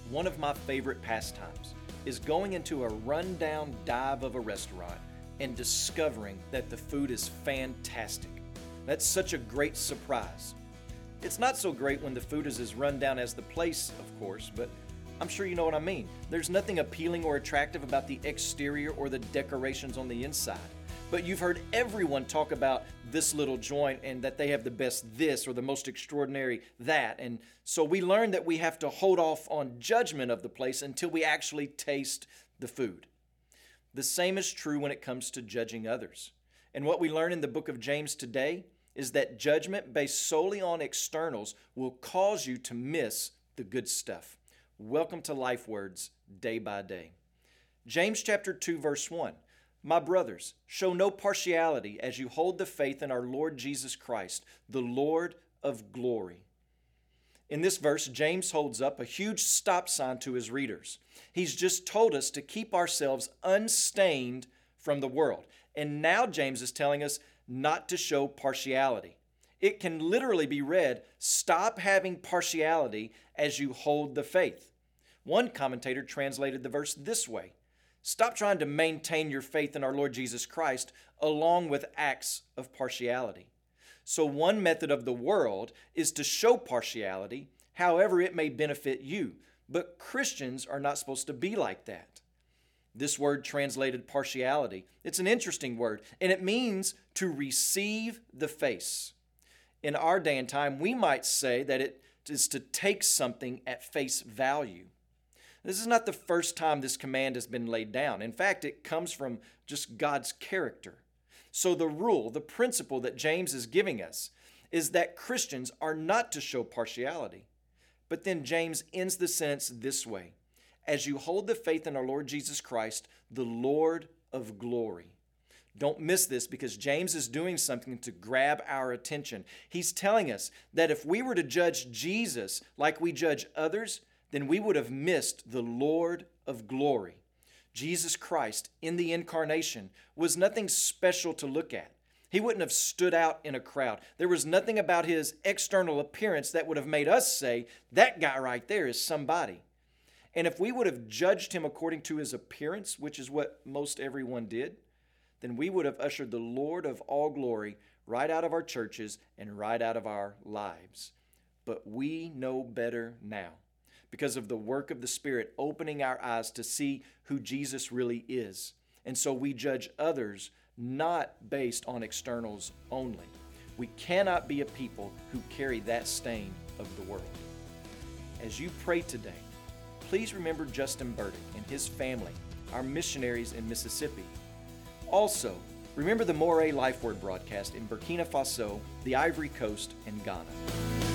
One of my favorite pastimes is going into a rundown dive of a restaurant and discovering that the food is fantastic. That's such a great surprise. It's not so great when the food is as rundown as the place, of course, but I'm sure you know what I mean. There's nothing appealing or attractive about the exterior or the decorations on the inside. But you've heard everyone talk about this little joint and that they have the best this or the most extraordinary that. And so we learn that we have to hold off on judgment of the place until we actually taste the food. The same is true when it comes to judging others. And what we learn in the book of James today is that judgment based solely on externals will cause you to miss the good stuff. Welcome to Life Words, day by day. James chapter 2, verse 1. My brothers, show no partiality as you hold the faith in our Lord Jesus Christ, the Lord of glory. In this verse, James holds up a huge stop sign to his readers. He's just told us to keep ourselves unstained from the world. And now James is telling us not to show partiality. It can literally be read, stop having partiality as you hold the faith. One commentator translated the verse this way. Stop trying to maintain your faith in our Lord Jesus Christ along with acts of partiality. So one method of the world is to show partiality, however it may benefit you. But Christians are not supposed to be like that. This word translated partiality, it's an interesting word, and it means to receive the face. In our day and time, we might say that it is to take something at face value. This is not the first time this command has been laid down. In fact, it comes from just God's character. So the rule, the principle that James is giving us is that Christians are not to show partiality. But then James ends the sentence this way. As you hold the faith in our Lord Jesus Christ, the Lord of glory. Don't miss this because James is doing something to grab our attention. He's telling us that if we were to judge Jesus like we judge others, then we would have missed the Lord of glory. Jesus Christ in the incarnation was nothing special to look at. He wouldn't have stood out in a crowd. There was nothing about his external appearance that would have made us say, that guy right there is somebody. And if we would have judged him according to his appearance, which is what most everyone did, then we would have ushered the Lord of all glory right out of our churches and right out of our lives. But we know better now, because of the work of the Spirit opening our eyes to see who Jesus really is. And so we judge others not based on externals only. We cannot be a people who carry that stain of the world. As you pray today, please remember Justin Burdick and his family, our missionaries in Mississippi. Also, remember the Moray Life Word broadcast in Burkina Faso, the Ivory Coast, and Ghana.